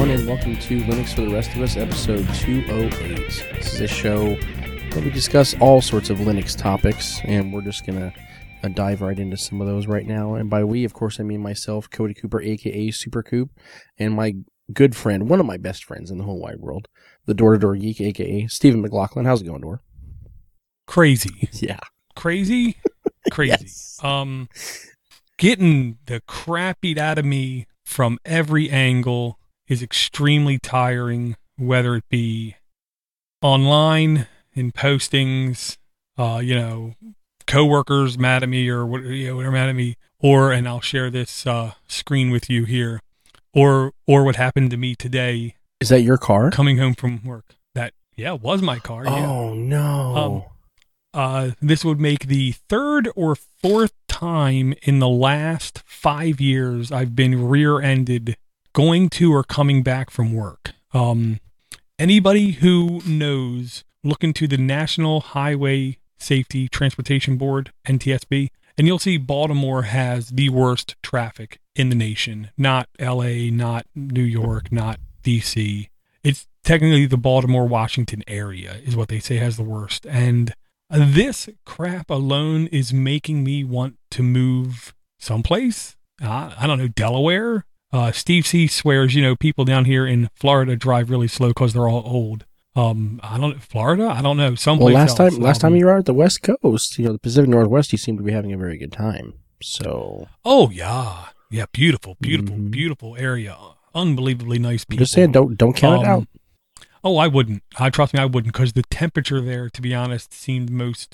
and welcome to Linux for the Rest of Us, episode 208. This is a show where we discuss all sorts of Linux topics, and we're just going to dive right into some of those right now. And by we, of course, I mean myself, Cody Cooper, a.k.a. Super Coop, and my good friend, one of my best friends in the whole wide world, the Door-to-Door Geek, a.k.a. Stephen McLaughlin. How's it going, Door? Crazy. Yeah. Crazy? Crazy. Yes. Getting the crap beat out of me from every angle is extremely tiring, whether it be online, in postings, coworkers mad at me or whatever mad at me, and I'll share this screen with you here, or what happened to me today. Is that your car? Coming home from work. That was my car. Oh, no. This would make the third or fourth time in the last 5 years I've been rear-ended going to or coming back from work. Anybody who knows, look into the National Highway Safety Transportation Board, NTSB, and you'll see Baltimore has the worst traffic in the nation. Not LA, not New York, not DC. It's technically the Baltimore-Washington area is what they say has the worst. And this crap alone is making me want to move someplace. I don't know, Delaware? Steve C swears, people down here in Florida drive really slow because they're all old. Florida? I don't know. Someplace else. Last time you were at the West Coast, the Pacific Northwest, you seem to be having a very good time. So. Oh, yeah. Yeah, beautiful area. Unbelievably nice people. Just saying, don't count it out. Oh, I wouldn't. Trust me, I wouldn't, because the temperature there, to be honest, seemed most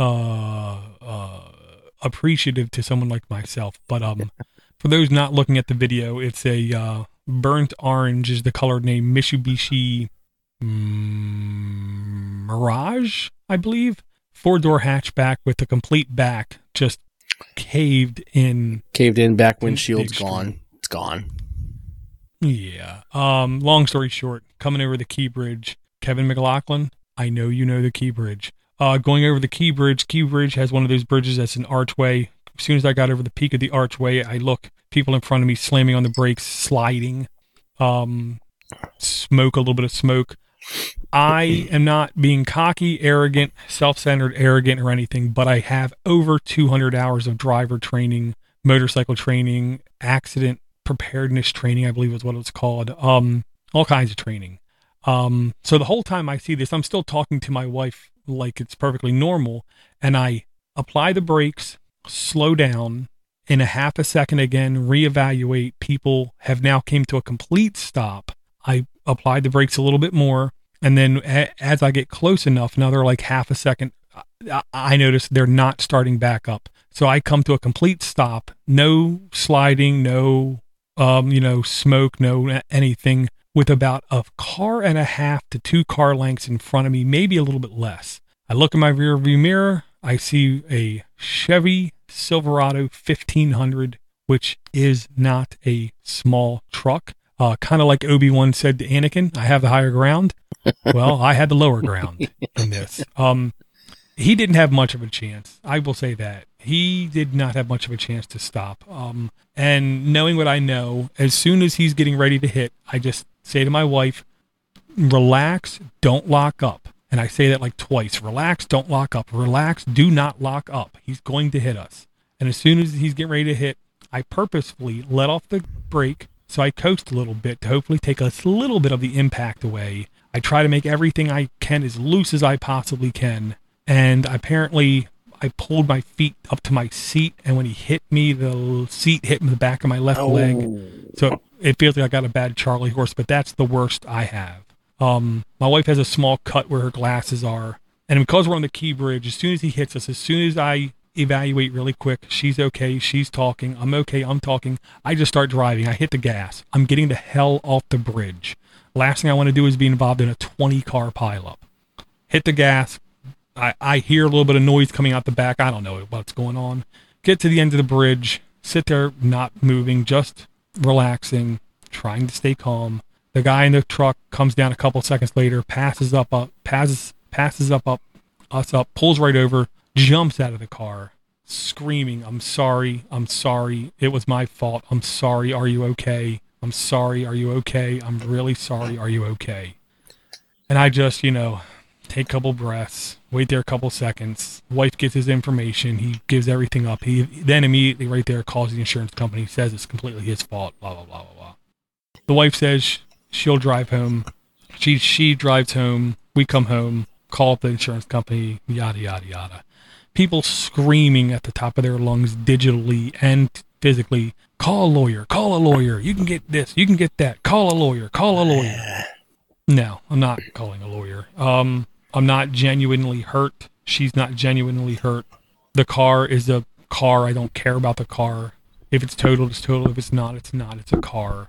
appreciative to someone like myself. But for those not looking at the video, it's a burnt orange is the color name, Mitsubishi Mirage, I believe. 4-door hatchback with a complete back, just caved in. Caved in, back windshield's gone. It's gone. Yeah. Long story short, coming over the Key Bridge, Kevin McLaughlin, I know you know the Key Bridge. Going over the Key Bridge has one of those bridges that's an archway. As soon as I got over the peak of the archway, I look, people in front of me slamming on the brakes, sliding, smoke, a little bit of smoke. I am not being cocky, arrogant, self-centered, arrogant, or anything, but I have over 200 hours of driver training, motorcycle training, accident preparedness training, I believe is what it's called. All kinds of training. So the whole time I see this, I'm still talking to my wife like it's perfectly normal, and I apply the brakes, slow down, in a half a second again, reevaluate. People have now came to a complete stop. I applied the brakes a little bit more, and then as I get close enough, now they're like half a second, I notice they're not starting back up. So I come to a complete stop, no sliding, no smoke, no anything, with about a car and a half to 2 car lengths in front of me, maybe a little bit less. I look in my rear view mirror, I see a Chevy Silverado 1500, which is not a small truck. Kind of like Obi-Wan said to Anakin, I have the higher ground. Well, I had the lower ground in this. He didn't have much of a chance. I will say that. He did not have much of a chance to stop. And knowing what I know, as soon as he's getting ready to hit, I just say to my wife, relax, don't lock up. And I say that like twice. Relax, don't lock up. Relax, do not lock up. He's going to hit us. And as soon as he's getting ready to hit, I purposefully let off the brake, so I coast a little bit to hopefully take a little bit of the impact away. I try to make everything I can as loose as I possibly can. And apparently I pulled my feet up to my seat, and when he hit me, the seat hit the back of my left leg. So it feels like I got a bad Charlie horse, but that's the worst I have. My wife has a small cut where her glasses are. And because we're on the Key Bridge, as soon as he hits us, as soon as I evaluate really quick, she's okay, she's talking, I'm okay, I'm talking, I just start driving. I hit the gas. I'm getting the hell off the bridge. Last thing I want to do is be involved in a 20-car pileup. Hit the gas. I hear a little bit of noise coming out the back. I don't know what's going on. Get to the end of the bridge. Sit there, not moving, just relaxing, trying to stay calm. The guy in the truck comes down a couple seconds later, passes us up, pulls right over, jumps out of the car, screaming, I'm sorry, it was my fault, I'm sorry, are you okay? I'm sorry. Are you okay? I'm really sorry. Are you okay? And I just, take a couple breaths, wait there a couple seconds. Wife gets his information. He gives everything up. He then immediately right there calls the insurance company, says it's completely his fault, blah, blah, blah, blah, blah. The wife says she'll drive home. She drives home. We come home, call up the insurance company, yada, yada, yada. People screaming at the top of their lungs digitally and physically, call a lawyer. You can get this, you can get that. Call a lawyer. No, I'm not calling a lawyer. I'm not genuinely hurt. She's not genuinely hurt. The car is a car. I don't care about the car. If it's totaled, it's totaled. If it's not, it's not. It's a car.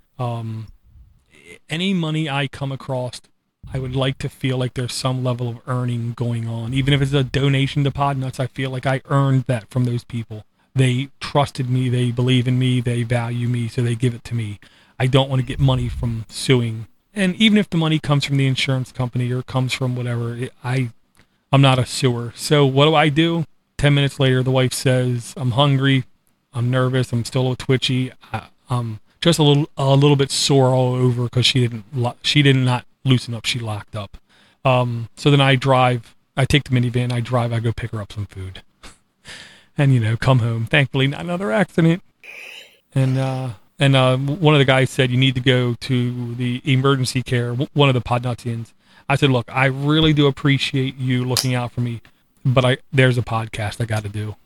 Any money I come across, I would like to feel like there's some level of earning going on. Even if it's a donation to Podnuts, I feel like I earned that from those people. They trusted me. They believe in me. They value me, so they give it to me. I don't want to get money from suing. And even if the money comes from the insurance company or comes from whatever, I'm not a suer. So what do? 10 minutes later, the wife says, I'm hungry. I'm nervous. I'm still a little twitchy. I'm just a little bit sore all over because she did not loosen up. She locked up. So then I drive. I take the minivan. I go pick her up some food. And, come home. Thankfully, not another accident. And one of the guys said, you need to go to the emergency care, one of the Podnutsians. I said, look, I really do appreciate you looking out for me, but there's a podcast I got to do.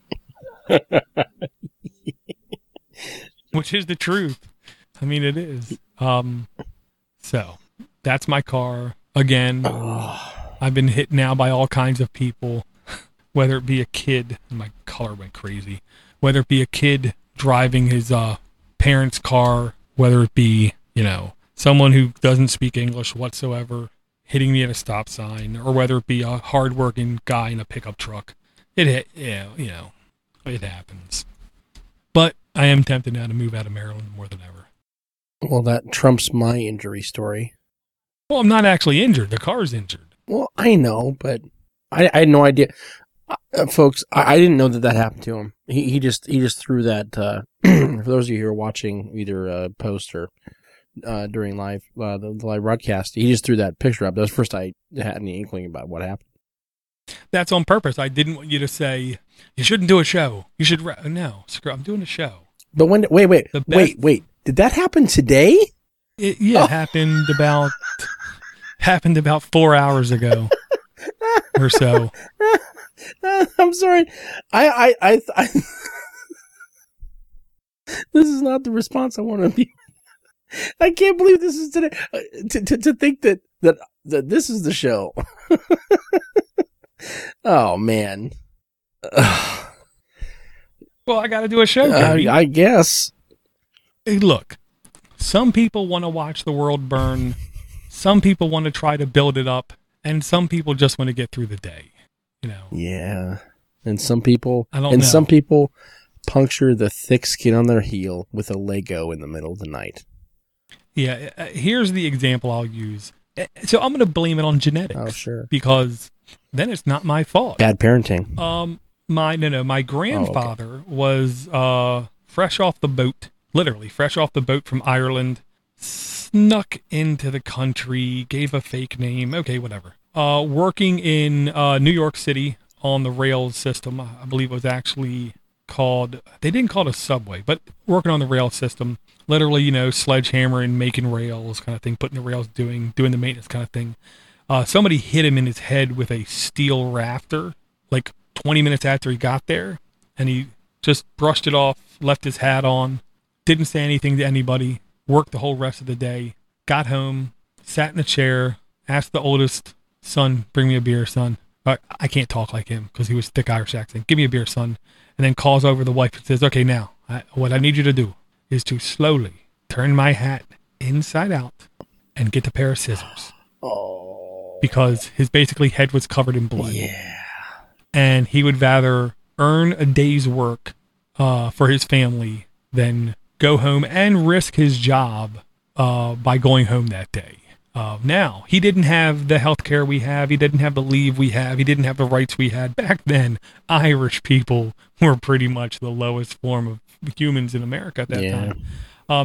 Which is the truth. I mean, it is. So that's my car. Again, I've been hit now by all kinds of people, whether it be a kid, my color went crazy, whether it be a kid driving his parents' car, whether it be, someone who doesn't speak English whatsoever, hitting me at a stop sign, or whether it be a hardworking guy in a pickup truck. It happens. But I am tempted now to move out of Maryland more than ever. Well, that trumps my injury story. Well, I'm not actually injured. The car's injured. Well, I know, but I had no idea. Folks, I didn't know that happened to him. He just threw that, for those of you who are watching either post or during the live broadcast, he just threw that picture up. That was the first I had any inkling about what happened. That's on purpose. I didn't want you to say, you shouldn't do a show. You should, no, screw, I'm doing a show. But wait. Did that happen today? Happened about 4 hours ago or so. I'm sorry. I this is not the response I want to be. I can't believe this is today. To think that this is the show. Oh man. Well, I got to do a show. I guess. Hey, look, some people want to watch the world burn. Some people want to try to build it up, and some people just want to get through the day. Yeah. And some people some people puncture the thick skin on their heel with a Lego in the middle of the night. Yeah, here's the example I'll use. So I'm going to blame it on genetics. Oh, sure. Because then it's not my fault. Bad parenting. My grandfather was fresh off the boat, literally fresh off the boat from Ireland, snuck into the country, gave a fake name, okay, whatever. Working in New York City on the rail system. I believe it was actually called, they didn't call it a subway, but working on the rail system, literally, sledgehammering, making rails kind of thing, putting the rails, doing the maintenance kind of thing. Somebody hit him in his head with a steel rafter, like 20 minutes after he got there, and he just brushed it off, left his hat on, didn't say anything to anybody, worked the whole rest of the day, got home, sat in a chair, asked the oldest son, bring me a beer, son. I can't talk like him because he was thick Irish accent. Give me a beer, son. And then calls over the wife and says, okay, now, what I need you to do is to slowly turn my hat inside out and get a pair of scissors. Oh. Because his basically head was covered in blood. Yeah. And he would rather earn a day's work for his family than go home and risk his job by going home that day. Now, he didn't have the health care we have. He didn't have the leave we have. He didn't have the rights we had. Back then, Irish people were pretty much the lowest form of humans in America at that time.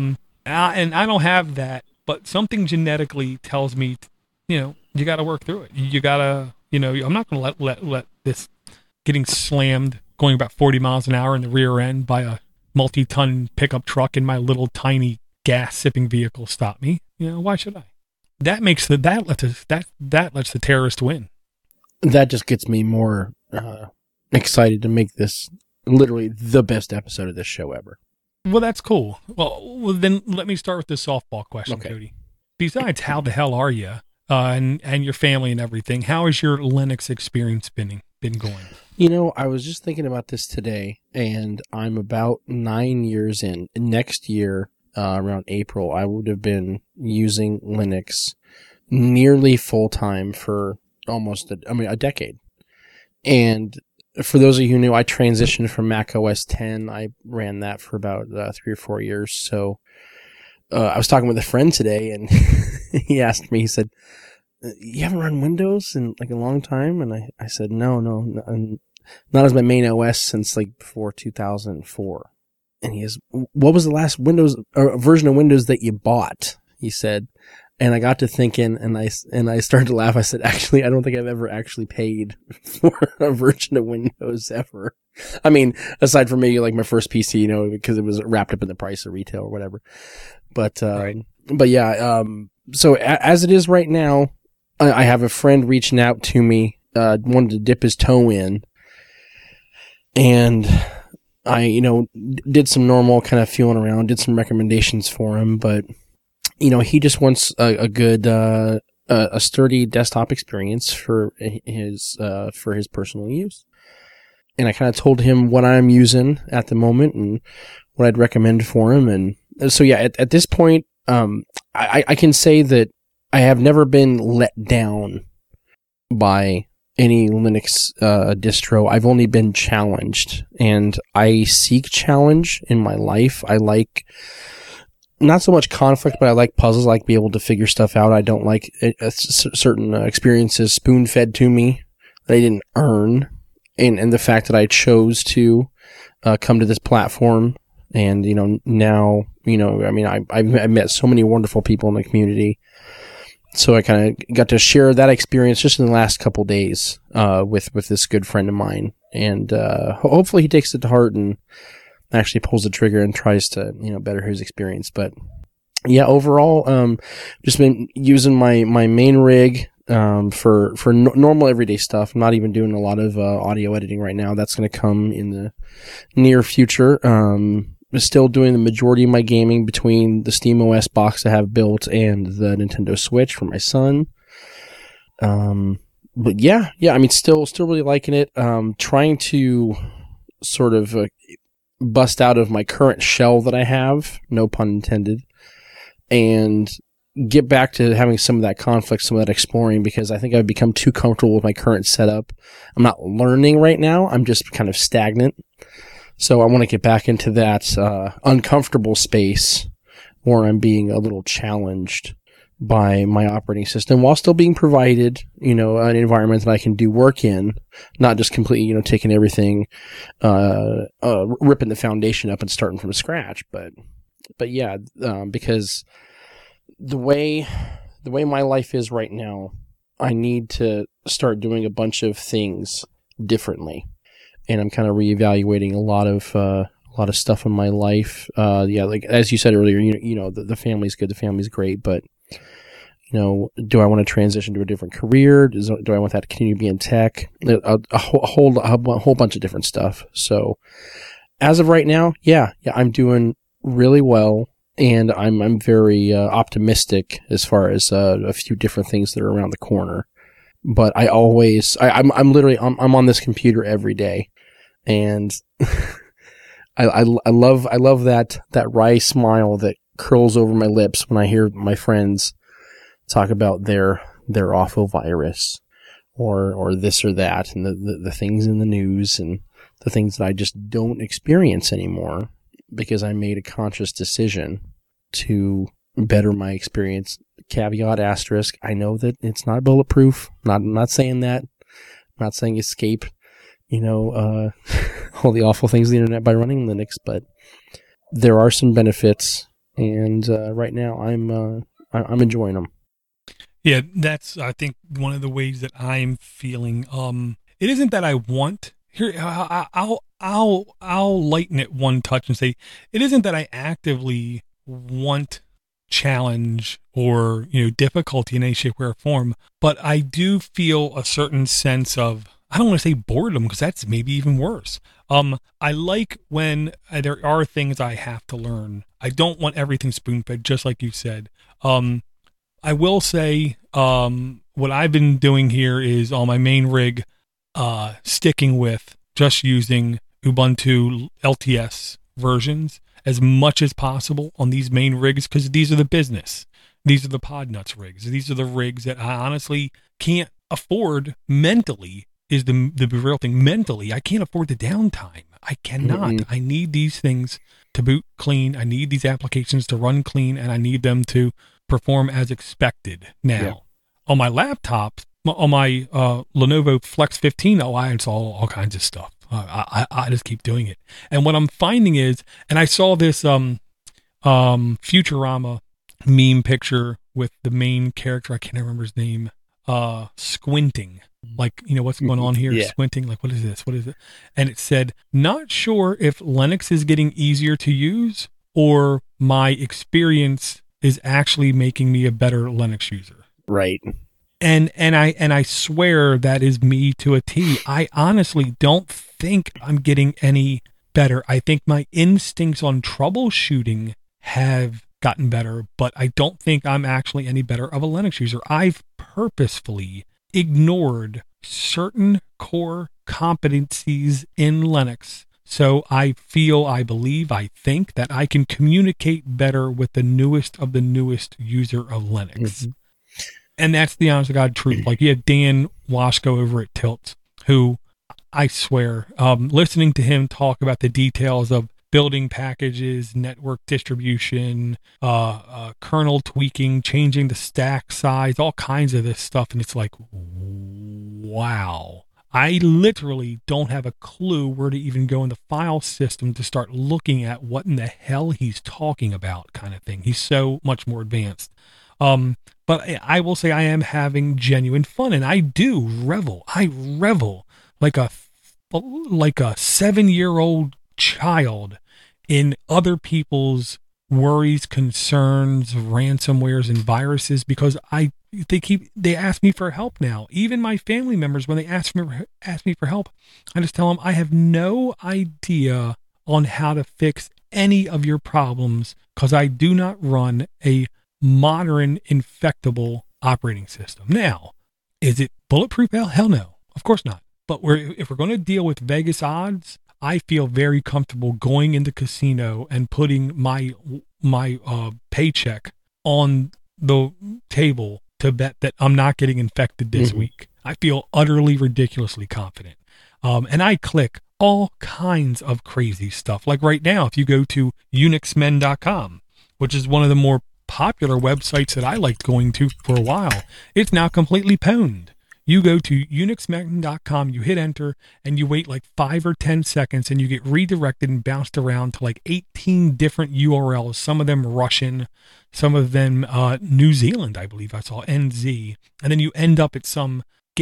And I don't have that, but something genetically tells me, you got to work through it. You got to, I'm not going to let this getting slammed going about 40 miles an hour in the rear end by a multi-ton pickup truck in my little tiny gas sipping vehicle stop me. Why should I? That lets the terrorist win. That just gets me more excited to make this literally the best episode of this show ever. Well, that's cool. Well, then let me start with the softball question, okay. Cody. Besides, how the hell are you and your family and everything? How has your Linux experience been going? I was just thinking about this today, and I'm about 9 years in. Next year, around April, I would have been using Linux nearly full time for almost a decade. And for those of you who knew, I transitioned from Mac OS 10. I ran that for about 3 or 4 years. So I was talking with a friend today, and he asked me, he said, "You haven't run Windows in like a long time?" And I said, no, not as my main OS since like before 2004. And he goes, "What was the last Windows or version of Windows that you bought?" He said. And I got to thinking, and I started to laugh. I said, "Actually, I don't think I've ever actually paid for a version of Windows ever. I mean, aside from maybe like my first PC, because it was wrapped up in the price of retail or whatever. But right. But yeah. So as it is right now, I have a friend reaching out to me, wanted to dip his toe in, and I, did some normal kind of feeling around, did some recommendations for him, but. He just wants a good, a sturdy desktop experience for his personal use. And I kind of told him what I'm using at the moment and what I'd recommend for him. And so, yeah, at this point, I can say that I have never been let down by any Linux distro. I've only been challenged, and I seek challenge in my life. I like not so much conflict, but I like puzzles. I like be able to figure stuff out. I don't like certain experiences spoon-fed to me that I didn't earn. And the fact that I chose to come to this platform, and now I've met so many wonderful people in the community. So I kind of got to share that experience just in the last couple days with this good friend of mine, and hopefully he takes it to heart and actually pulls the trigger and tries to better his experience. But yeah, overall, just been using my main rig for normal everyday stuff. I'm not even doing a lot of audio editing right now. That's going to come in the near future. Still doing the majority of my gaming between the SteamOS box I have built and the Nintendo Switch for my son. But yeah, I mean, still really liking it. Trying to sort of bust out of my current shell that I have, no pun intended, and get back to having some of that conflict, some of that exploring, because I think I've become too comfortable with my current setup. I'm not learning right now. I'm just kind of stagnant. So I want to get back into that uncomfortable space where I'm being a little challenged by my operating system while still being provided, an environment that I can do work in, not just completely, taking everything, ripping the foundation up and starting from scratch. But yeah, because the way my life is right now, I need to start doing a bunch of things differently. And I'm kind of reevaluating a lot of stuff in my life. Yeah, like as you said earlier, the family's good, the family's great, but do I want to transition to a different career? Do I want that to continue to be in tech? A whole bunch of different stuff. So as of right now, yeah, I'm doing really well, and I'm very optimistic as far as a few different things that are around the corner. But I'm literally on this computer every day, and I love that wry smile that curls over my lips when I hear my friends talk about their awful virus or this or that, and the things in the news and the things that I just don't experience anymore because I made a conscious decision to better my experience. Caveat asterisk, I know that it's not bulletproof. I'm not saying that. I'm not saying escape, all the awful things of the internet by running Linux, but there are some benefits and right now I'm enjoying them. Yeah, that's I think one of the ways that I'm feeling. It isn't that I want here. I'll lighten it one touch and say it isn't that I actively want challenge or difficulty in any shape or form, but I do feel a certain sense of, I don't want to say boredom because that's maybe even worse. I like when there are things I have to learn. I don't want everything spoon fed, just like you said. I will say, what I've been doing here is on my main rig, sticking with just using Ubuntu LTS versions as much as possible on these main rigs, because these are the business. These are the Podnuts rigs. These are the rigs that I honestly can't afford mentally, is the real thing. Mentally, I can't afford the downtime. I cannot. Mm-hmm. I need these things to boot clean. I need these applications to run clean, and I need them to perform as expected. Now, on my laptop, on my Lenovo Flex 15, I install all kinds of stuff. I just keep doing it. And what I'm finding is, and I saw this Futurama meme picture with the main character, I can't remember his name, squinting. Like, what's going on here? Yeah. Squinting, like, what is this? What is it? And it said, not sure if Linux is getting easier to use or my experience is actually making me a better Linux user. Right. And I swear that is me to a T. I honestly don't think I'm getting any better. I think my instincts on troubleshooting have gotten better, but I don't think I'm actually any better of a Linux user. I've purposefully ignored certain core competencies in Linux. So I feel, I believe, I think that I can communicate better with the newest of the newest user of Linux. Mm-hmm. And that's the honest to God truth. Like, you have Dan Washko over at Tilt, who I swear, listening to him talk about the details of building packages, network distribution, kernel tweaking, changing the stack size, all kinds of this stuff. And it's like, wow. I literally don't have a clue where to even go in the file system to start looking at what in the hell he's talking about, kind of thing. He's so much more advanced. But I will say I am having genuine fun, and I do revel. I revel like a 7-year-old child in other people's worries, concerns, ransomwares, and viruses, because they ask me for help now. Even my family members, when they ask me for help, I just tell them I have no idea on how to fix any of your problems, because I do not run a modern infectable operating system. Now, is it bulletproof? Hell no, of course not. But if we're going to deal with Vegas odds, I feel very comfortable going into casino and putting my paycheck on the table to bet that I'm not getting infected this week. I feel utterly ridiculously confident. And I click all kinds of crazy stuff. Like right now, if you go to unixmen.com, which is one of the more popular websites that I liked going to for a while, it's now completely pwned. You go to unixmen.com, you hit enter, and you wait like 5 or 10 seconds, and you get redirected and bounced around to like 18 different URLs, some of them Russian, some of them New Zealand, I believe I saw, NZ. And then you end up at some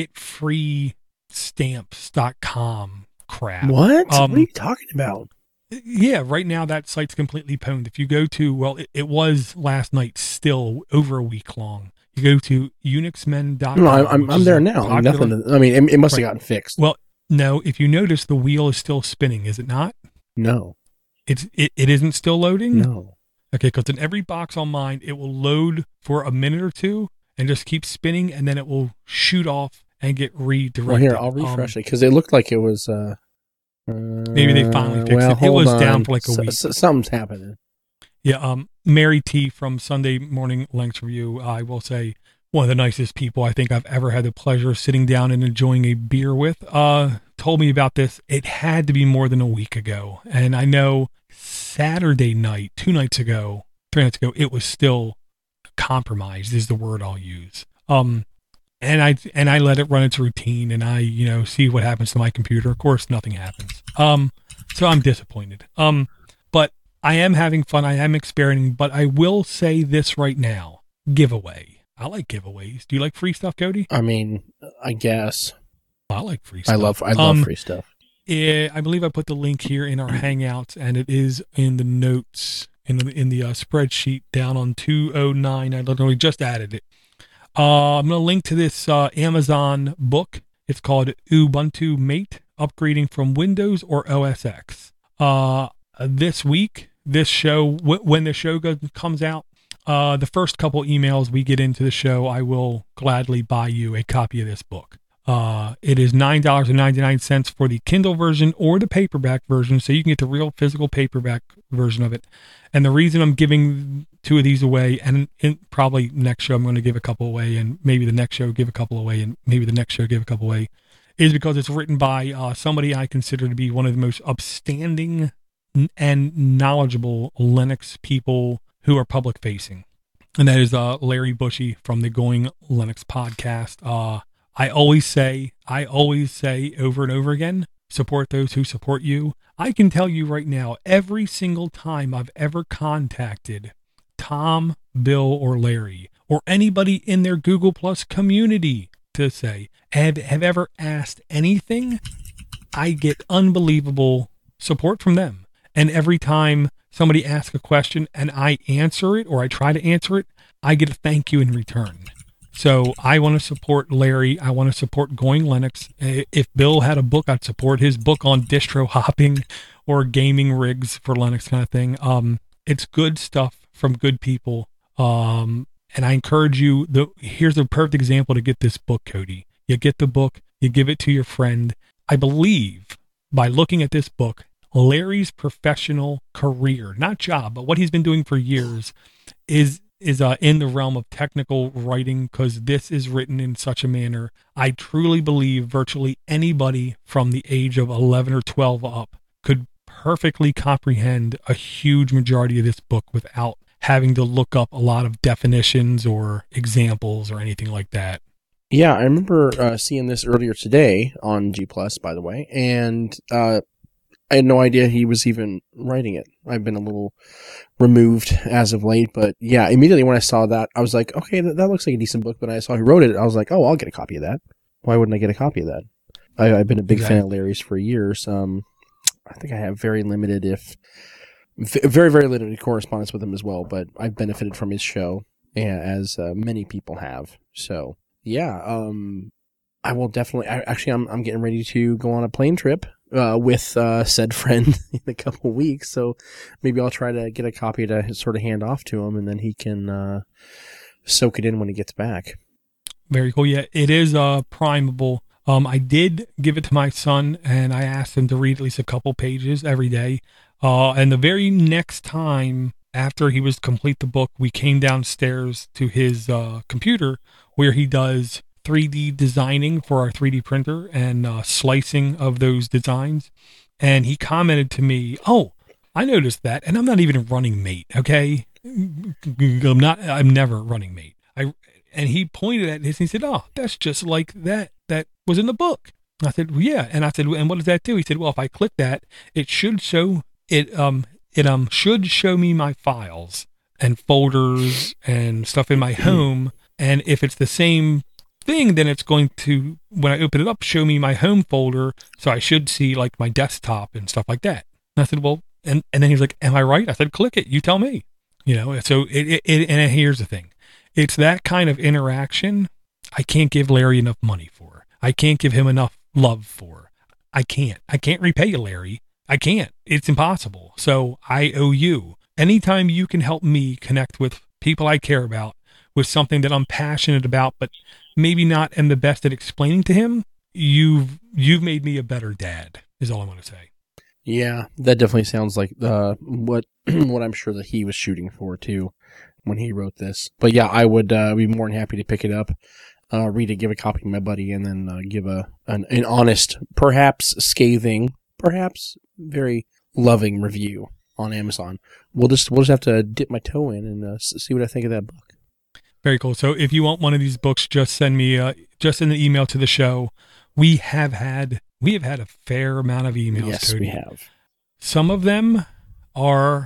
getfreestamps.com crap. What? What are you talking about? Yeah, right now that site's completely pwned. If you go to, well, it was last night, still over a week long. You go to unixmen.com. No, I'm there now. It must have gotten fixed. Well, no, if you notice, the wheel is still spinning, is it not? No. It isn't still loading? No. Okay, because in every box on mine, it will load for a minute or two and just keep spinning, and then it will shoot off and get redirected. Well, here, I'll refresh it, because it looked like it was... maybe they finally fixed it. It was down for like a week. Something's happening. Yeah, Mary T from Sunday Morning Linux Review, I will say, one of the nicest people I think I've ever had the pleasure of sitting down and enjoying a beer with, told me about this. It had to be more than a week ago. And I know Saturday night, 2 nights ago, 3 nights ago, it was still compromised is the word I'll use. And I let it run its routine, and I, see what happens to my computer. Of course, nothing happens. So I'm disappointed. But I am having fun. I am experimenting, but I will say this right now. Giveaway. I like giveaways. Do you like free stuff, Cody? I mean, I guess. I like free stuff. I love free stuff. I believe I put the link here in our Hangouts, and it is in the notes in the spreadsheet down on 209. I literally just added it. I'm going to link to this Amazon book. It's called Ubuntu Mate, Upgrading from Windows or OS X. This week, this show, when the show comes out, the first couple emails we get into the show, I will gladly buy you a copy of this book. It is $9.99 for the Kindle version or the paperback version, so you can get the real physical paperback version of it. And the reason I'm giving 2 of these away, and probably next show I'm going to give a couple away, and maybe the next show give a couple away, and maybe the next show give a couple away, is because it's written by somebody I consider to be one of the most upstanding and knowledgeable Linux people who are public facing. And that is Larry Bushy from the Going Linux podcast. I always say over and over again, support those who support you. I can tell you right now, every single time I've ever contacted Tom, Bill, or Larry, or anybody in their Google Plus community to say, have ever asked anything, I get unbelievable support from them. And every time somebody asks a question and I answer it, or I try to answer it, I get a thank you in return. So I want to support Larry. I want to support Going Linux. If Bill had a book, I'd support his book on distro hopping or gaming rigs for Linux kind of thing. It's good stuff from good people. And I encourage you, here's a perfect example to get this book, Cody. You get the book, you give it to your friend. I believe by looking at this book, Larry's professional career, not job, but what he's been doing for years is in the realm of technical writing, because this is written in such a manner. I truly believe virtually anybody from the age of 11 or 12 up could perfectly comprehend a huge majority of this book without having to look up a lot of definitions or examples or anything like that. Yeah, I remember seeing this earlier today on G+, by the way, and I had no idea he was even writing it. I've been a little removed as of late, but yeah, immediately when I saw that, I was like, okay, that looks like a decent book, but I saw who wrote it, I was like, oh, I'll get a copy of that. Why wouldn't I get a copy of that? I've been a big fan of Larry's for years. I think I have very, very limited correspondence with him as well, but I've benefited from his show, as many people have. So, yeah, I will definitely, I'm getting ready to go on a plane trip with said friend in a couple of weeks, so maybe I'll try to get a copy to sort of hand off to him, and then he can soak it in when he gets back. Very cool. Yeah, it is primable. I did give it to my son, and I asked him to read at least a couple pages every day. And the very next time after he was complete the book, we came downstairs to his computer where he does 3D designing for our 3D printer and slicing of those designs. And he commented to me, oh, I noticed that. And I'm not even running Mate. Okay. I'm never running Mate. And he pointed at this and he said, oh, that's just like that was in the book. I said, well, yeah. And I said, and what does that do? He said, well, if I click that, it should show should show me my files and folders and stuff in my home. And if it's the same thing, then it's going to, when I open it up, show me my home folder. So I should see like my desktop and stuff like that. And I said, well, and then he was like, am I right? I said, click it. You tell me, so and here's the thing. It's that kind of interaction I can't give Larry enough money for. I can't give him enough love for. I can't repay you, Larry. I can't. It's impossible. So I owe you. Anytime you can help me connect with people I care about with something that I'm passionate about, but maybe not am the best at explaining to him, you've made me a better dad, is all I want to say. Yeah, that definitely sounds like what I'm sure that he was shooting for too when he wrote this. But yeah, I would be more than happy to pick it up, read it, give a copy to my buddy, and then give an honest, perhaps scathing, perhaps very loving review on Amazon. We'll just have to dip my toe in and see what I think of that book. Very cool. So if you want one of these books, just send me just send the email to the show. We have had a fair amount of emails. Yes, Cody. we have. Some of them are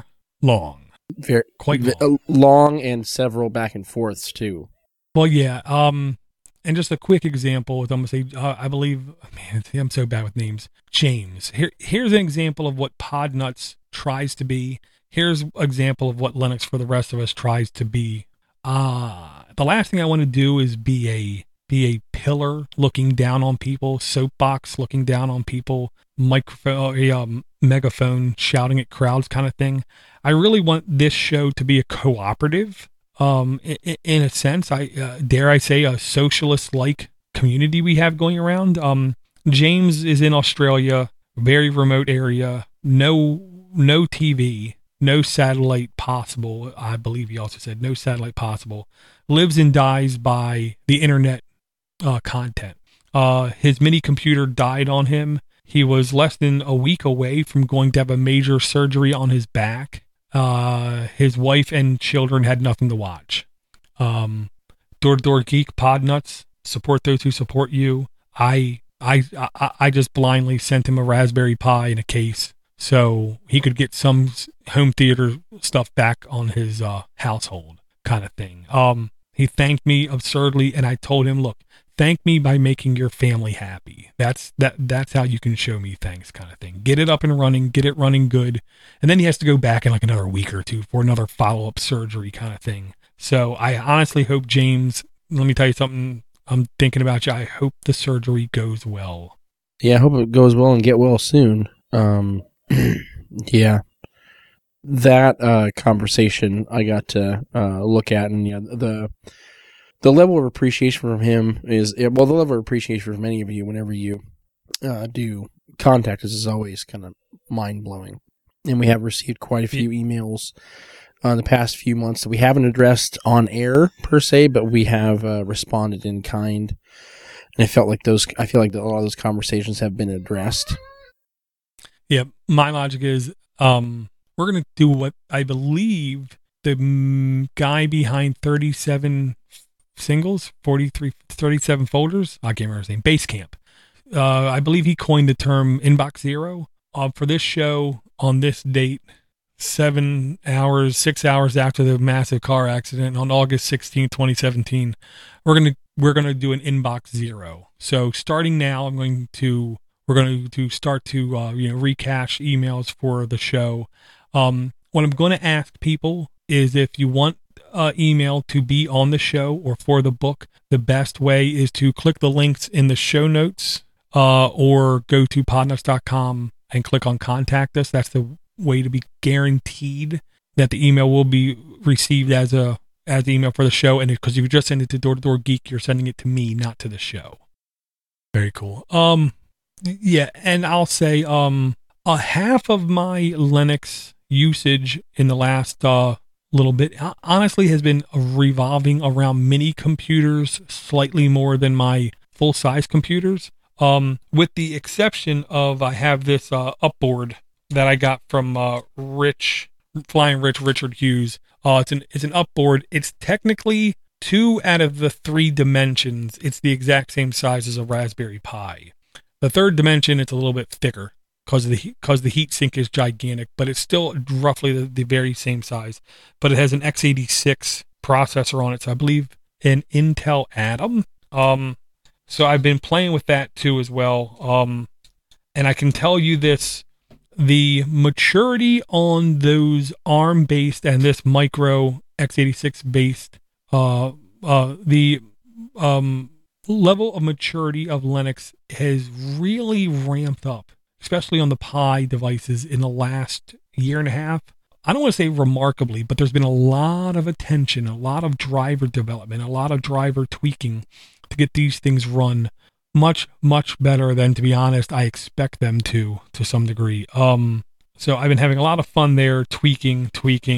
long. Very Quite long. Long and several back and forths too. Well, yeah. And just a quick example with, I'm going to say, I believe, man, I'm so bad with names. James. Here's an example of what Podnuts tries to be. Here's an example of what Linux for the Rest of Us tries to be. The last thing I want to do is be a pillar looking down on people, soapbox looking down on people, microphone, megaphone shouting at crowds kind of thing. I really want this show to be a cooperative. In a sense, dare I say, a socialist-like community we have going around. James is in Australia, very remote area, no TV, no satellite possible. I believe he also said no satellite possible. Lives and dies by the internet content. His mini computer died on him. He was less than a week away from going to have a major surgery on his back. His wife and children had nothing to watch. Door Geek, Podnuts, support those who support you. I just blindly sent him a Raspberry Pi in a case so he could get some home theater stuff back on his household kind of thing. He thanked me absurdly, and I told him, look, thank me by making your family happy. That's how you can show me thanks kind of thing. Get it up and running, get it running good. And then he has to go back in like another week or two for another follow-up surgery kind of thing. So I honestly hope, James, let me tell you something. I'm thinking about you. I hope the surgery goes well. Yeah, I hope it goes well and get well soon. Yeah. That conversation I got to look at, and yeah, the level of appreciation from him is, well, the level of appreciation from many of you whenever you do contact us is always kind of mind-blowing. And we have received quite a few emails in the past few months that we haven't addressed on air per se, but we have responded in kind. And I feel like a lot of those conversations have been addressed. Yeah, my logic is we're going to do what I believe the guy behind 37 singles, 37 folders, I can't remember his name, Basecamp. I believe he coined the term Inbox Zero. For this show, on this date, 6 hours after the massive car accident on August 16, 2017, we're gonna do an Inbox Zero. So starting now, we're going to start to recache emails for the show. What I'm going to ask people is, if you want email to be on the show or for the book, the best way is to click the links in the show notes or go to podnuts.com and click on contact us. That's the way to be guaranteed that the email will be received as the email for the show. And because if you just send it to Door to Door Geek, you're sending it to me, not to the show. Very cool. Yeah, and I'll say half of my Linux usage in the last little bit honestly has been revolving around mini computers slightly more than my full-size computers, with the exception of I have this upboard that I got from Flying Rich Richard Hughes. It's an upboard. It's technically 2 out of the 3 dimensions. It's the exact same size as a Raspberry Pi. The third dimension, it's a little bit thicker because the heat sink is gigantic, but it's still roughly the very same size. But it has an x86 processor on it, so I believe an Intel Atom. So I've been playing with that too as well. And I can tell you this: the maturity on those ARM-based and this micro x86-based, the level of maturity of Linux has really ramped up, especially on the Pi devices in the last year and a half. I don't want to say remarkably, but there's been a lot of attention, a lot of driver development, a lot of driver tweaking to get these things run much, much better than, to be honest, I expect them to some degree. So I've been having a lot of fun there, tweaking,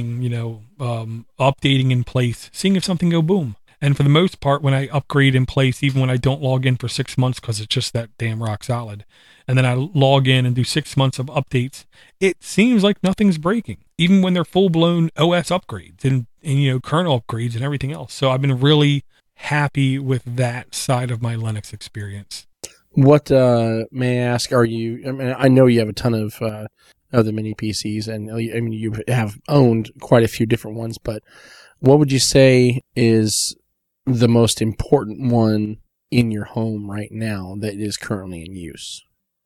updating in place, seeing if something go boom. And for the most part, when I upgrade in place, even when I don't log in for 6 months because it's just that damn rock solid, and then I log in and do 6 months of updates, it seems like nothing's breaking, even when they're full-blown OS upgrades and kernel upgrades and everything else. So I've been really happy with that side of my Linux experience. What, may I ask, are you, I mean, I know you have a ton of of the mini PCs, and I mean you have owned quite a few different ones, but what would you say is the most important one in your home right now that is currently in use?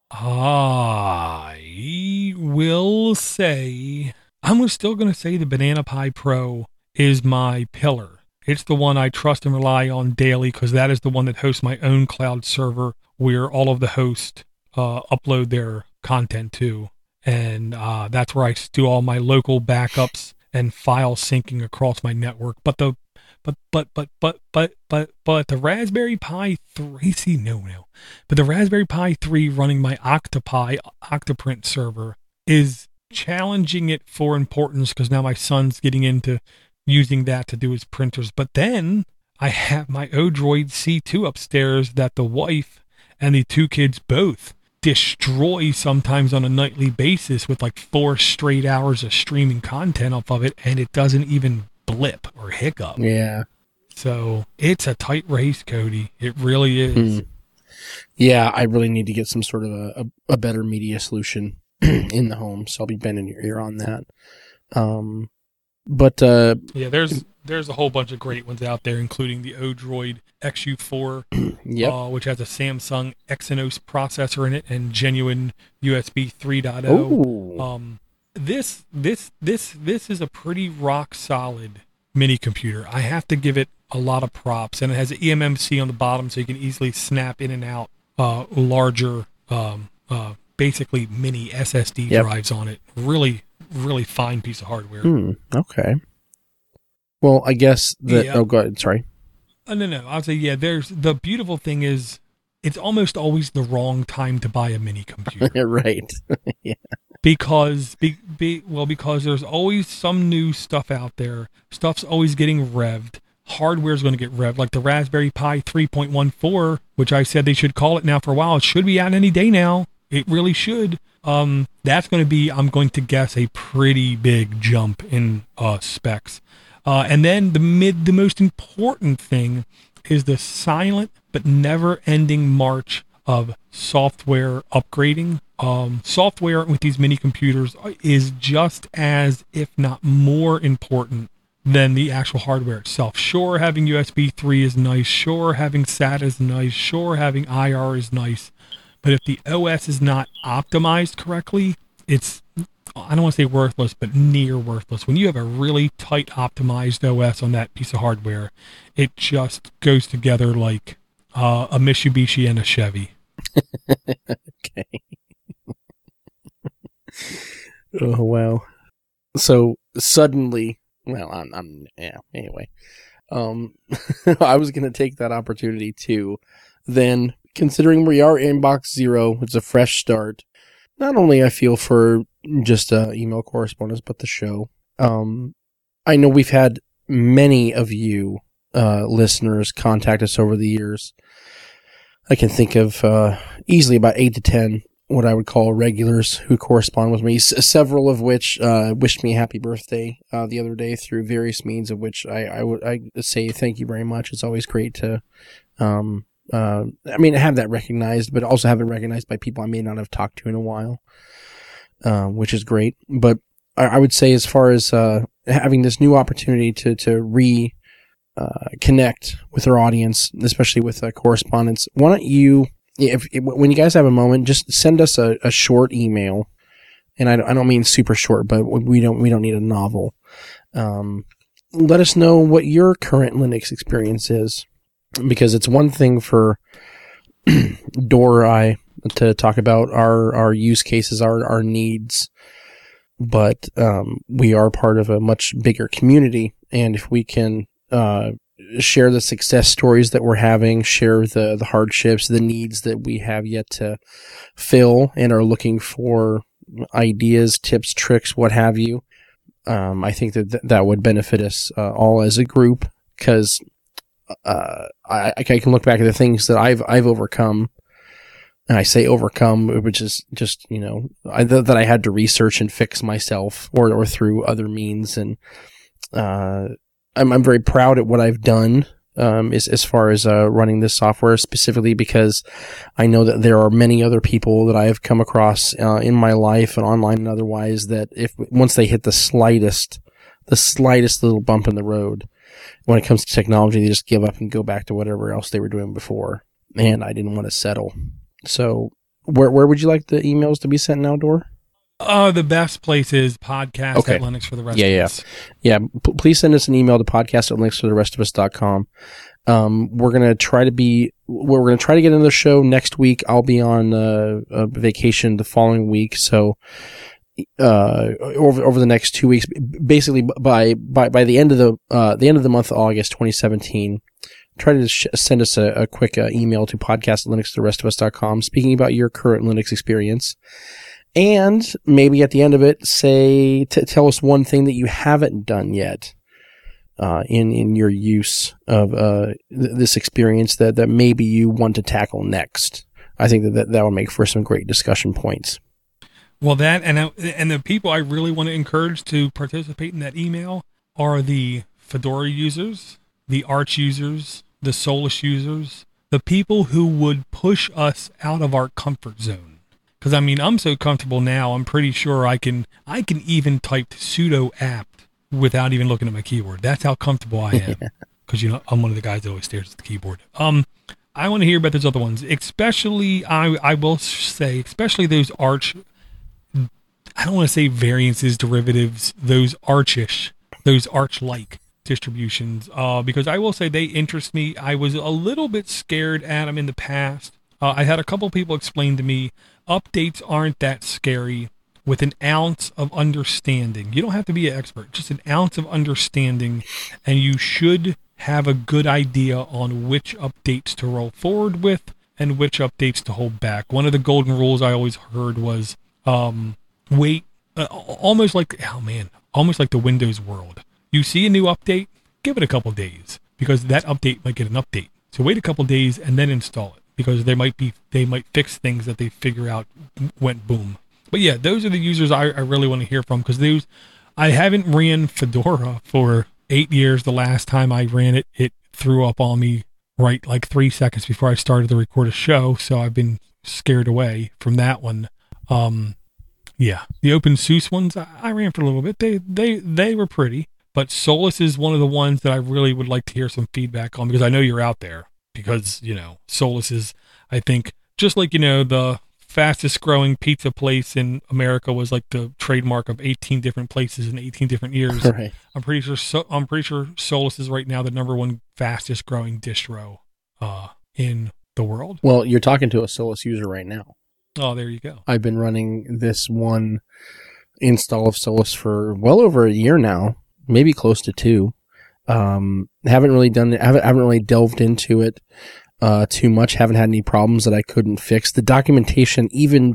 I will say, I'm still going to say the Banana Pi Pro is my pillar. It's the one I trust and rely on daily because that is the one that hosts my own cloud server where all of the hosts upload their content to. And that's where I do all my local backups and file syncing across my network. But the Raspberry Pi 3, but the Raspberry Pi 3 running my Octoprint server is challenging it for importance because now my son's getting into using that to do his printers. But then I have my Odroid C2 upstairs that the wife and the two kids both destroy sometimes on a nightly basis with like 4 straight hours of streaming content off of it, and it doesn't even blip or hiccup. Yeah. So it's a tight race, Cody. It really is. Yeah, I really need to get some sort of a better media solution in the home, so I'll be bending your ear on that. Yeah, there's a whole bunch of great ones out there, including the Odroid XU4, yep. which has a Samsung Exynos processor in it and genuine USB 3.0. Oh. This is a pretty rock solid mini computer. I have to give it a lot of props, and it has an eMMC on the bottom, so you can easily snap in and out larger, basically mini SSD drives on it. Really, really fine piece of hardware. Okay. Well, I guess that. Yeah. Oh, go ahead. Sorry. No. I'll say there's the beautiful thing is it's almost always the wrong time to buy a mini computer. Right. Yeah. Because because there's always some new stuff out there. Stuff's always getting revved. Hardware's going to get revved. Like the Raspberry Pi 3.14, which I said they should call it now for a while. It should be out any day now. It really should. That's going to be, I'm going to guess, a pretty big jump in specs. And then the most important thing is the silent but never-ending march of software upgrading. Software with these mini computers is just as, if not more important than the actual hardware itself. Sure, having USB 3 is nice. Sure, having SATA is nice. Sure, having IR is nice. But if the OS is not optimized correctly, it's, I don't want to say worthless, but near worthless. When you have a really tight optimized OS on that piece of hardware, it just goes together like a Mitsubishi and a Chevy. Okay. Oh, wow. So suddenly, well, anyway. I was going to take that opportunity to then, considering we are inbox 0, it's a fresh start. Not only I feel for just email correspondence, but the show. I know we've had many of you listeners contact us over the years. I can think of easily about 8 to 10 what I would call regulars who correspond with me, several of which wished me a happy birthday the other day through various means, of which I say thank you very much. It's always great to have that recognized, but also have it recognized by people I may not have talked to in a while, which is great. But I would say, as far as having this new opportunity to connect with our audience, especially with correspondence, why don't you, when you guys have a moment, just send us a short email, and I don't mean super short, but we don't need a novel. Let us know what your current Linux experience is, because it's one thing for Dor or I to talk about our use cases, our needs, but we are part of a much bigger community, and if we can share the success stories that we're having, share the hardships, the needs that we have yet to fill and are looking for ideas, tips, tricks, what have you, I think that would benefit us all as a group, because I can look back at the things that I've overcome, and I say overcome, which is just, that I had to research and fix myself or through other means. And I'm very proud at what I've done as far as running this software, specifically because I know that there are many other people that I have come across in my life and online and otherwise that once they hit the slightest little bump in the road when it comes to technology, they just give up and go back to whatever else they were doing before. And I didn't want to settle. So where would you like the emails to be sent now, Dor? The best place is podcast at Linux for the rest of us. Yeah. Please send us an email to podcast@linuxfortherestofus.com. We're going to try to get into the show next week. I'll be on a vacation the following week. So, over the next 2 weeks, basically by the end of the month of August 2017, try to send us a quick email to podcast@linuxfortherestofus.com speaking about your current Linux experience. And maybe at the end of it, tell us one thing that you haven't done yet in your use of this experience that maybe you want to tackle next. I think that will make for some great discussion points. Well, that and the people I really want to encourage to participate in that email are the Fedora users, the Arch users, the Solus users, the people who would push us out of our comfort zone. Because, I mean, I'm so comfortable now, I'm pretty sure I can even type sudo apt without even looking at my keyboard. That's how comfortable I am. Because, I'm one of the guys that always stares at the keyboard. I want to hear about those other ones. Especially, I will say, especially those Arch, I don't want to say variances, derivatives, those Arch-ish, those Arch-like distributions. Because I will say they interest me. I was a little bit scared at them in the past. I had a couple people explain to me, updates aren't that scary with an ounce of understanding. You don't have to be an expert, just an ounce of understanding, and you should have a good idea on which updates to roll forward with and which updates to hold back. One of the golden rules I always heard was wait, almost like the Windows world. You see a new update, give it a couple days, because that update might get an update. So wait a couple days and then install it. Because they might fix things that they figure out went boom. But yeah, those are the users I really want to hear from, because I haven't ran Fedora for 8 years. The last time I ran it, it threw up on me right like 3 seconds before I started to record a show. So I've been scared away from that one. Yeah, the OpenSUSE ones I ran for a little bit. They were pretty, but Solus is one of the ones that I really would like to hear some feedback on, because I know you're out there. Because, Solus is, I think, just like, the fastest growing pizza place in America was like the trademark of 18 different places in 18 different years. Right. I'm pretty sure Solus is right now the number one fastest growing distro in the world. Well, you're talking to a Solus user right now. Oh, there you go. I've been running this one install of Solus for well over a year now, maybe close to 2. Haven't really delved into it too much. Haven't had any problems that I couldn't fix. The documentation,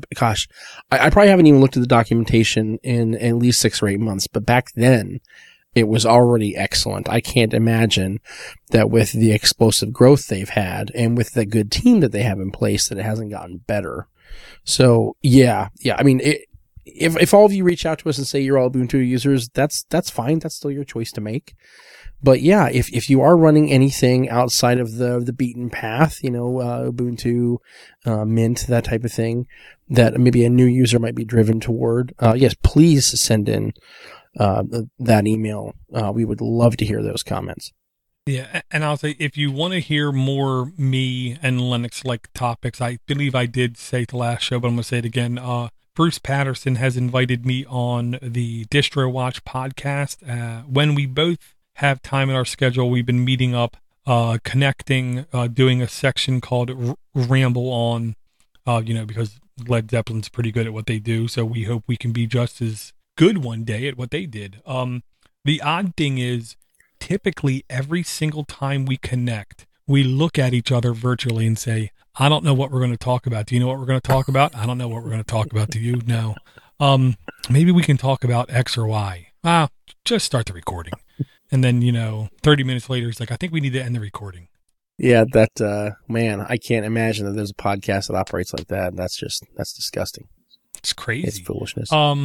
I probably haven't even looked at the documentation in at least 6 or 8 months, but back then it was already excellent. I can't imagine that with the explosive growth they've had and with the good team that they have in place that it hasn't gotten better. So yeah. I mean, if all of you reach out to us and say you're all Ubuntu users, that's fine. That's still your choice to make. But yeah, if you are running anything outside of the beaten path, Ubuntu, Mint, that type of thing, that maybe a new user might be driven toward, yes, please send in that email. We would love to hear those comments. Yeah, and I'll say, if you want to hear more me and Linux-like topics, I believe I did say it the last show, but I'm going to say it again. Bruce Patterson has invited me on the Distro Watch podcast. When we both have time in our schedule, we've been meeting up, connecting, doing a section called Ramble On, because Led Zeppelin's pretty good at what they do, so we hope we can be just as good one day at what they did. The odd thing is, typically every single time we connect, we look at each other virtually and say, I don't know what we're going to talk about. Do you know what we're going to talk about? I don't know what we're going to talk about. Do you? No. Maybe we can talk about X or Y. Just start the recording. And then, 30 minutes later, he's like, I think we need to end the recording. Yeah, man, I can't imagine that there's a podcast that operates like that. That's disgusting. It's crazy. It's foolishness.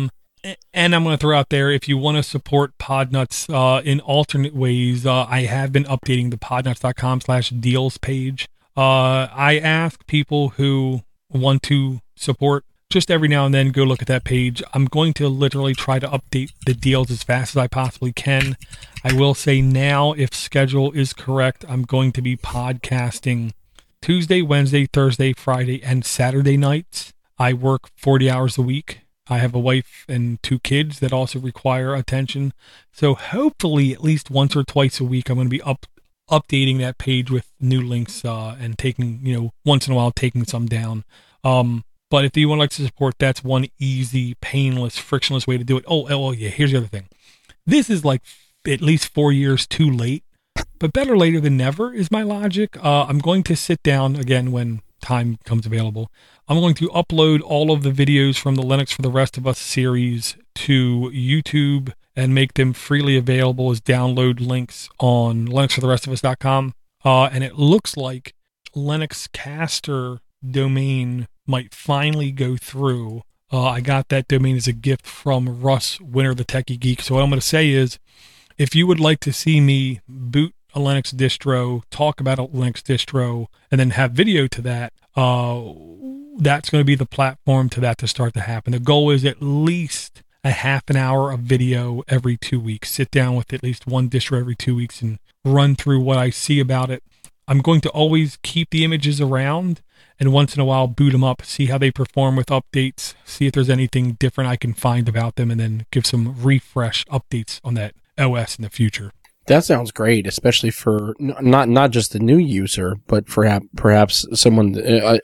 And I'm going to throw out there, if you want to support Podnuts in alternate ways, I have been updating the podnuts.com/deals page. I ask people who want to support just every now and then go look at that page. I'm going to literally try to update the deals as fast as I possibly can. I will say now, if schedule is correct, I'm going to be podcasting Tuesday, Wednesday, Thursday, Friday, and Saturday nights. I work 40 hours a week. I have a wife and 2 kids that also require attention. So hopefully at least once or twice a week, I'm going to be updating that page with new links and taking, once in a while, taking some down. But if you would like to support, that's one easy, painless, frictionless way to do it. Oh, yeah, here's the other thing. This is like at least 4 years too late, but better later than never is my logic. I'm going to sit down again when time comes available. I'm going to upload all of the videos from the Linux for the Rest of Us series to YouTube and make them freely available as download links on linuxfortherestofus.com. And it looks like Linuxcaster domain might finally go through. I got that domain as a gift from Russ Winter, the Techie Geek. So what I'm going to say is, if you would like to see me boot a Linux distro, talk about a Linux distro, and then have video to that, that's going to be the platform to start to happen. The goal is at least a half an hour of video every 2 weeks. Sit down with at least one distro every 2 weeks and run through what I see about it. I'm going to always keep the images around and once in a while boot them up, see how they perform with updates, see if there's anything different I can find about them, and then give some refresh updates on that OS in the future. That sounds great, especially for not just a new user, but perhaps someone an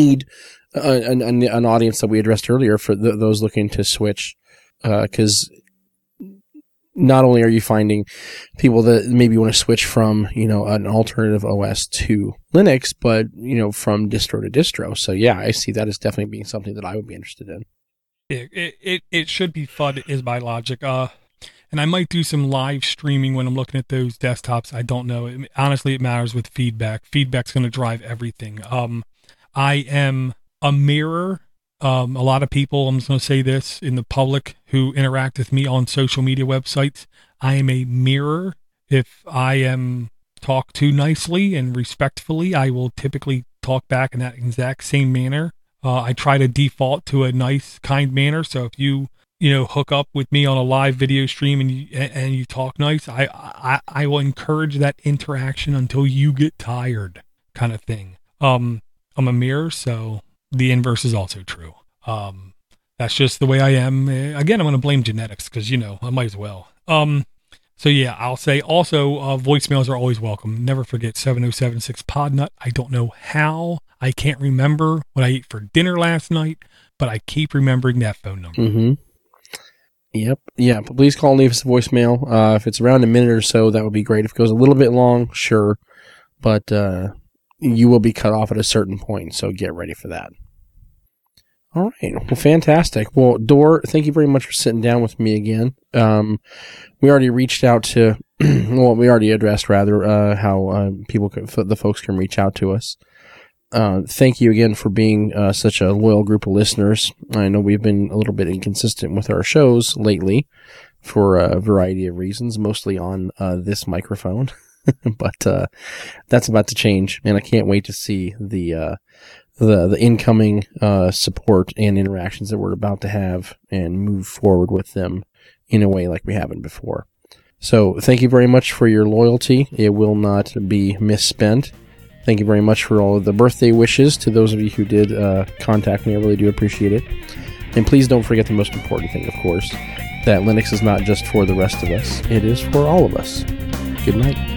audience that we addressed earlier for those looking to switch, because not only are you finding people that maybe want to switch from an alternative OS to Linux, but from distro to distro. So yeah, I see that as definitely being something that I would be interested in. It should be fun, is my logic. And I might do some live streaming when I'm looking at those desktops. I don't know. Honestly, it matters with feedback. Feedback's going to drive everything. I am a mirror. A lot of people, I'm just going to say this, in the public who interact with me on social media websites, I am a mirror. If I am talked to nicely and respectfully, I will typically talk back in that exact same manner. I try to default to a nice, kind manner. So if you hook up with me on a live video stream and you talk nice, I will encourage that interaction until you get tired, kind of thing. I'm a mirror, so the inverse is also true. That's just the way I am. Again, I'm going to blame genetics because, I might as well. So yeah, I'll say also, voicemails are always welcome. Never forget 7076-PODNUT. I don't know how. I can't remember what I ate for dinner last night, but I keep remembering that phone number. Mm-hmm. Yep. Yeah, but please call and leave us a voicemail. If it's around a minute or so, that would be great. If it goes a little bit long, sure. But you will be cut off at a certain point, so get ready for that. All right. Well, fantastic. Well, Dor, thank you very much for sitting down with me again. We already reached out to, we already addressed, rather, how the folks can reach out to us. Thank you again for being such a loyal group of listeners. I know we've been a little bit inconsistent with our shows lately for a variety of reasons, mostly on this microphone. But that's about to change, and I can't wait to see the incoming support and interactions that we're about to have and move forward with them in a way like we haven't before. So thank you very much for your loyalty. It will not be misspent. Thank you very much for all of the birthday wishes to those of you who did contact me. I really do appreciate it. And please don't forget the most important thing, of course, that Linux is not just for the rest of us. It is for all of us. Good night.